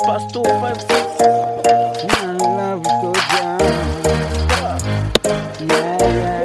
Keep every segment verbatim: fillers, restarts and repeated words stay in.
Past two, five, six. My love go down. Yeah, yeah.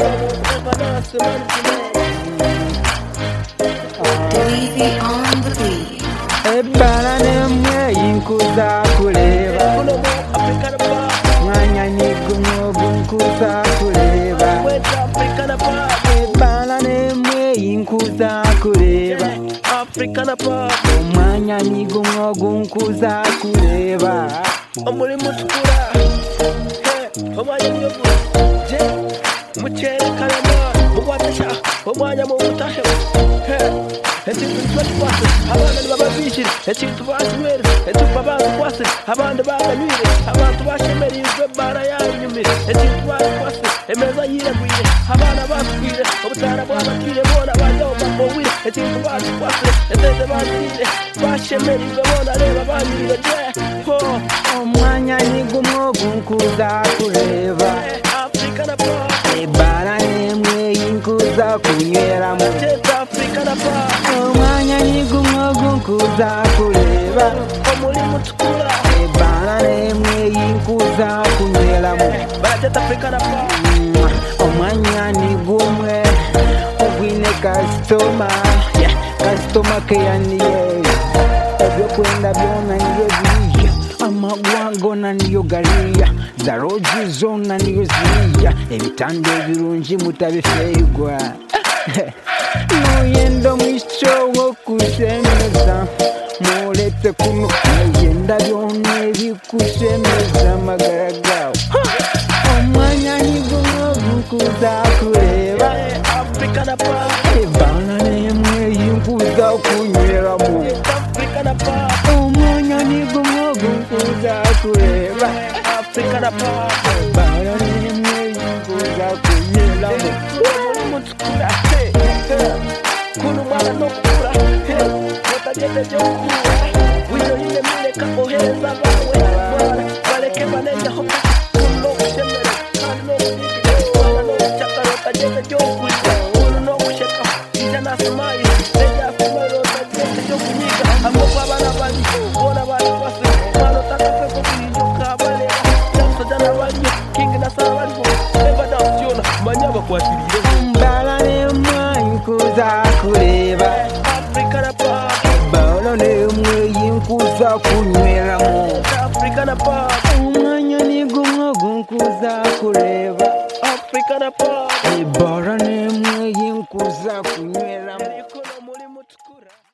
Weezy on the beat. Ebala nemwe yinkuza kuleba. Mwanya nigumogu nkuza kuleba. Ebala nemwe yinkuza kuleba. Omwanya nigumogu nkuza kuleba. Omuli mutukula omwanya nyovu je muchere kalama mugwatasha omwanya mu butahe ekintu twatwase abana bababishire ekintu baswere ekintu babantu kwase abandi baganire abantu bashemerizwe bara yanyumire ekintu baswase emeza yiragwire abana baswire obutara bw'abakire bona bajoba bowire ekintu baswase eteze basire bashemerizwe bona reba banyire je ho Omwanya nigumogu nkuza kuleba. Africa na pa Ebala nemwe yinkuza kunyweramo. Africa na pa Omwanya nigumogu nkuza kuleba. omuli mutukula Ebala nemwe yinkuza kunyweramo. Bajet Africa na pa Omwanya nigumwe ogwine kasitoma. Kasitoma keyaniye ebyokwenda byona niyo ziriya. Amagwangona niyo galiya. Zaroji zona niyo ziriya. Ebitanda ebirungi mutabifeigwa. Muyenda mwisho wo kusemeza. Muletse kuno muyenda byona ebikusemeza amagara gawe. Omwanya nigumogu nkuza kuleba. Africa na pa Ebala nemwe yinkuza kunyweramo. Africa na pa Omwanya nigumogu nkuza kuleba. Africa na pa Ebala nemwe yinkuza kunyweramo. omuli mutukula kuno mwana nokukula otagende gyokukula wino yine mileka ohereza bawe mwana baleke banenyaho kuno okushemera kandi nokunyigirira nokucakala otagende gyokulya kuno nokusheka ija nasimayi neja asumero otagende gyokunyiga amo kwabana bali bona bali basi mwana otakafeko kuyinyuka baleba jamusojana baliyo kingi nasala baliho ebadamsyona manya bakwatiriire Ebala nemwe yinkuza kuleba. Africa na pa Ebala nemwe yinkuza kunyweramo. Africa na pa Omwanya nigumogu nkuza kuleba. Africa na pa Ebala nemwe yinkuza kunyweramo. Kuno muli mutukura